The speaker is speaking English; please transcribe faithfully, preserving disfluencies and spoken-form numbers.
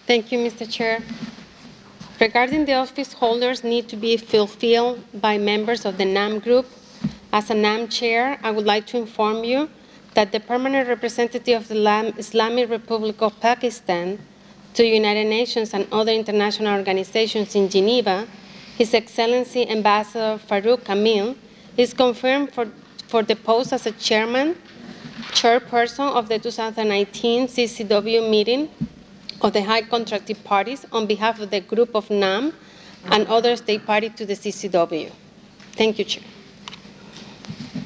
Thank you, Mister Chair. Regarding the office holders need to be fulfilled by members of the NAM group, as a NAM chair, I would like to inform you that the permanent representative of the Islamic Republic of Pakistan to the United Nations and other international organizations in Geneva, His Excellency Ambassador Farouk Kamil, is confirmed for, for the post as a chairman, chairperson of the two thousand nineteen C C W meeting of the high contracting parties on behalf of the group of NAM and other state parties to the C C W. Thank you, Chair.